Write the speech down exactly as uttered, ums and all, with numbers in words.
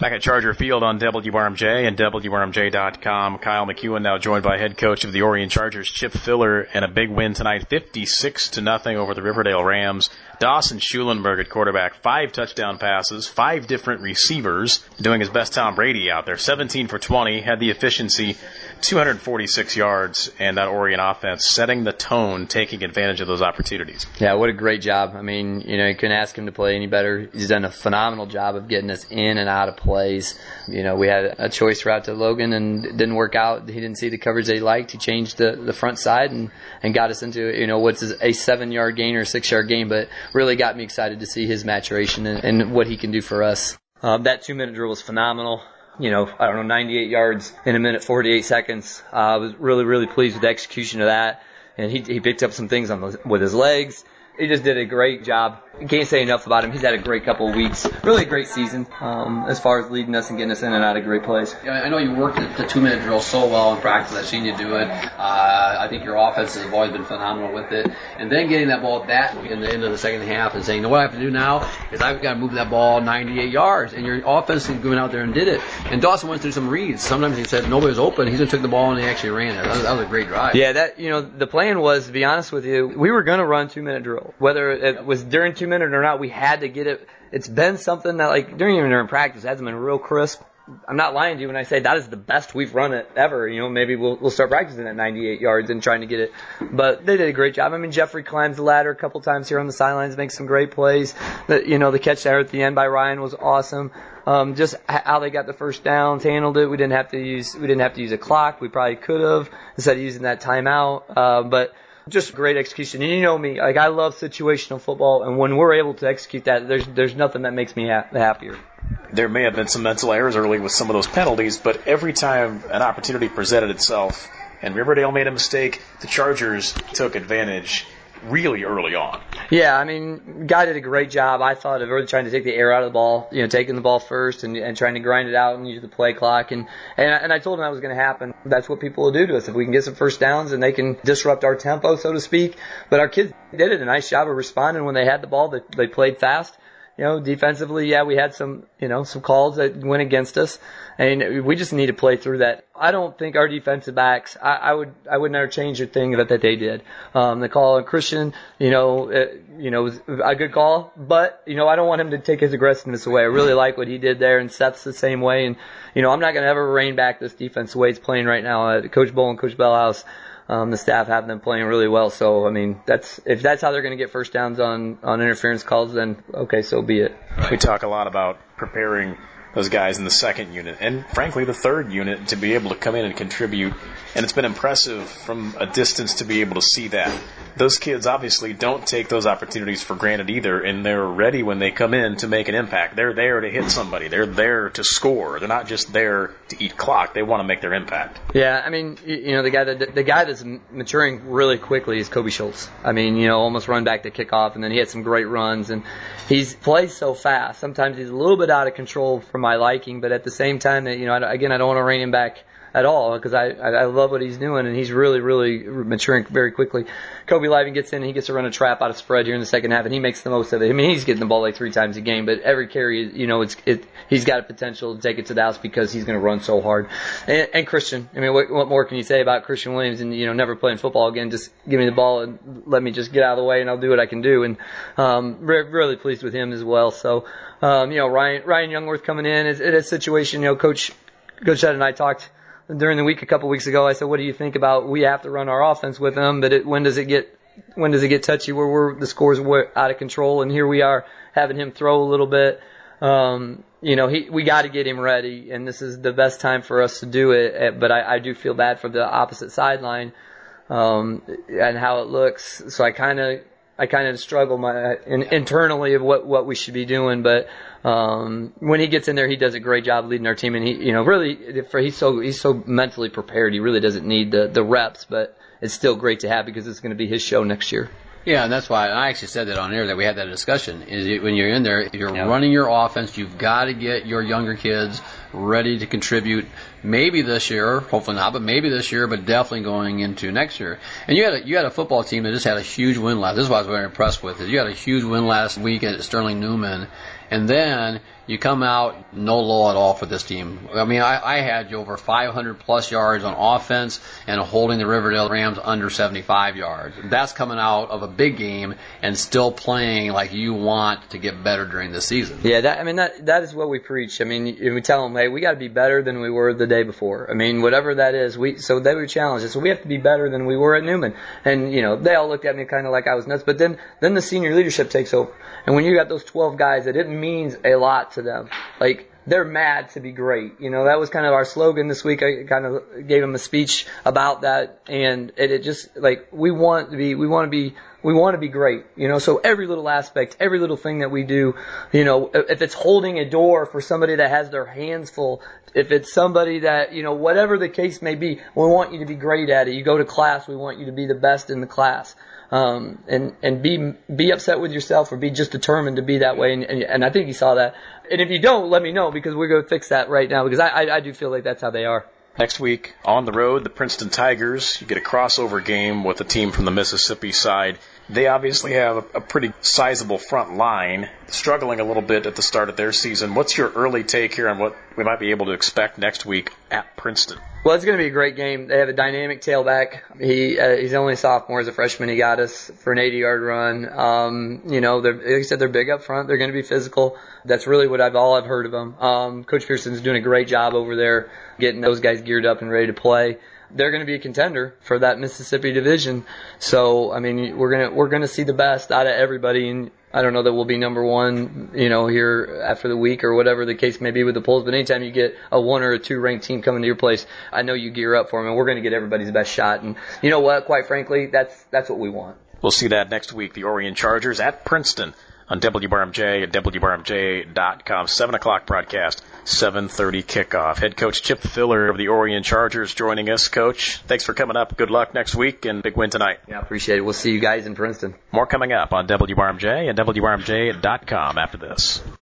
Back at Charger Field on W R M J and W R M J dot com, Kyle McEwen now joined by head coach of the Orion Chargers, Chip Filler, and a big win tonight, fifty-six to nothing over the Riverdale Rams. Dawson Schulenberg at quarterback, five touchdown passes, five different receivers, doing his best Tom Brady out there, seventeen for twenty, had the efficiency, two hundred forty-six yards, and that Orion offense setting the tone, taking advantage of those opportunities. Yeah, what a great job. I mean, you know, you couldn't ask him to play any better. He's done a phenomenal job of getting us in and out of plays. You know, we had a choice route to Logan and it didn't work out. He didn't see the coverage that he liked. He changed the, the front side and, and got us into, you know, what's a seven-yard gain or a six-yard gain, but really got me excited to see his maturation and, and what he can do for us. Um, that two-minute drill was phenomenal. You know, I don't know, ninety-eight yards in a minute, forty-eight seconds. Uh, I was really, really pleased with the execution of that. And he, he picked up some things on the, with his legs. He just did a great job. Can't say enough about him. He's had a great couple of weeks. Really a great season um, as far as leading us and getting us in and out of great plays. Yeah, I know you worked the two-minute drill so well in practice. I've seen you do it. Uh, I think your offenses have always been phenomenal with it. And then getting that ball that in the end of the second half and saying, you know, what I have to do now is I've got to move that ball ninety-eight yards. And your offense is going out there and did it. And Dawson went through some reads. Sometimes he said nobody was open. He just took the ball and he actually ran it. That was, that was a great drive. Yeah, that you know, the plan was, to be honest with you, we were going to run two-minute drill. Whether it was during two-minute or not, we had to get it. It's been something that, like, during even during practice, it hasn't been real crisp. I'm not lying to you when I say that is the best we've run it ever. You know, maybe we'll we'll start practicing at ninety-eight yards and trying to get it. But they did a great job. I mean, Jeffrey climbs the ladder a couple times here on the sidelines, makes some great plays. The, you know, the catch there at the end by Ryan was awesome. Um, just how they got the first downs, handled it. We didn't have to use we didn't have to use a clock. We probably could have instead of using that timeout. Uh, but just great execution. And you know me, like I love situational football, and when we're able to execute that, there's there's nothing that makes me ha- happier. There may have been some mental errors early with some of those penalties, but every time an opportunity presented itself and Riverdale made a mistake, the Chargers took advantage really early on. Yeah, I mean, Guy did a great job, I thought, of really trying to take the air out of the ball, you know, taking the ball first and, and trying to grind it out and use the play clock. And, and, and I told him that was going to happen. That's what people will do to us. If we can get some first downs and they can disrupt our tempo, so to speak. But our kids did a nice job of responding when they had the ball. They, they played fast. You know, defensively, yeah, we had some, you know, some calls that went against us, and we just need to play through that. I don't think our defensive backs, I, I would, I would never change a thing that, that they did. Um, the call on Christian, you know, it, you know, was a good call, but, you know, I don't want him to take his aggressiveness away. I really like what he did there, and Seth's the same way, and, you know, I'm not going to ever rein back this defense the way it's playing right now. Uh, Coach Bull and Coach Bellhouse, Um, the staff have them playing really well. So, I mean, that's if that's how they're going to get first downs on, on interference calls, then okay, so be it. We talk a lot about preparing those guys in the second unit and, frankly, the third unit to be able to come in and contribute. And it's been impressive from a distance to be able to see that. Those kids obviously don't take those opportunities for granted either, and they're ready when they come in to make an impact. They're there to hit somebody. They're there to score. They're not just there to eat clock. They want to make their impact. Yeah, I mean, you know, the guy that the guy that's maturing really quickly is Kobe Schultz. I mean, you know, almost run back to kickoff, and then he had some great runs, and he's plays so fast. Sometimes he's a little bit out of control for my liking, but at the same time, that you know, again, I don't want to rein him back at all, because I, I love what he's doing, and he's really, really maturing very quickly. Kobe Living gets in, and he gets to run a trap out of spread here in the second half, and he makes the most of it. I mean, he's getting the ball like three times a game, but every carry, you know, it's it. He's got a potential to take it to the house because he's going to run so hard. And, and Christian, I mean, what, what more can you say about Christian Williams and, you know, never playing football again? Just give me the ball and let me just get out of the way, and I'll do what I can do. And um, re- really pleased with him as well. So, um, you know, Ryan Ryan Youngworth coming in is in a situation, you know, Coach Coach Ed and I talked during the week a couple weeks ago. I said, what do you think about we have to run our offense with them, but it, when does it get when does it get touchy where we're, the scores were out of control? And here we are having him throw a little bit. Um, you know, he we got to get him ready, and this is the best time for us to do it. But I, I do feel bad for the opposite sideline um, and how it looks. So I kind of I kind of struggle my in, internally of what, what we should be doing, but um, when he gets in there, he does a great job leading our team, and he, you know, really, for he's so he's so mentally prepared. He really doesn't need the, the reps, but it's still great to have because it's going to be his show next year. Yeah, and that's why I actually said that on air that we had that discussion. Is it, when you're in there, if you're yeah. running your offense, you've got to get your younger kids ready to contribute. Maybe this year, hopefully not, but maybe this year, but definitely going into next year. And you had a, you had a football team that just had a huge win last. This is what I was very impressed with. Is you had a huge win last week at Sterling Newman, and then you come out no low at all for this team. I mean, I, I had you over five hundred plus yards on offense and holding the Riverdale Rams under seventy-five yards. That's coming out of a big game and still playing like you want to get better during the season. Yeah, that, I mean, that that is what we preach. I mean, we tell them, hey, we got to be better than we were the day before. I mean, whatever that is, we so they would challenge us. So we have to be better than we were at Newman. And, you know, they all looked at me kind of like I was nuts. But then, then the senior leadership takes over. And when you got those twelve guys, that it means a lot to them. Like, they're mad to be great. You know, that was kind of our slogan this week. I kind of gave them a speech about that, and it, it just, like, we want to be, we want to be, we want to be great. You know, so every little aspect, every little thing that we do, you know, if it's holding a door for somebody that has their hands full, if it's somebody that, you know, whatever the case may be, we want you to be great at it. You go to class, we want you to be the best in the class. Um, and, and be, be upset with yourself or be just determined to be that way. And, and, and I think you saw that. And if you don't, let me know because we're going to fix that right now because I, I, I do feel like that's how they are. Next week, on the road, the Princeton Tigers. You get a crossover game with a team from the Mississippi side. They obviously have a, a pretty sizable front line, struggling a little bit at the start of their season. What's your early take here on what we might be able to expect next week at Princeton? Well, it's going to be a great game. They have a dynamic tailback. He uh, he's only a sophomore. As a freshman, he got us for an eighty-yard run. Um, you know, they're, like I said, they're big up front. They're going to be physical. That's really what I've all I've heard of them. Um, Coach Pearson's doing a great job over there, getting those guys geared up and ready to play. They're going to be a contender for that Mississippi division. So, I mean, we're going to we're going to see the best out of everybody. And I don't know that we'll be number one, you know, here after the week or whatever the case may be with the polls. But anytime you get a one or a two ranked team coming to your place, I know you gear up for them, and we're going to get everybody's best shot. And you know what? Quite frankly, that's that's what we want. We'll see that next week. The Orion Chargers at Princeton on W B R M J at W B R M J dot com. seven o'clock broadcast, seven thirty kickoff. Head coach Chip Filler of the Orion Chargers joining us. Coach, thanks for coming up. Good luck next week and big win tonight. Yeah, appreciate it. We'll see you guys in Princeton. More coming up on W B R M J and W B R M J dot com after this.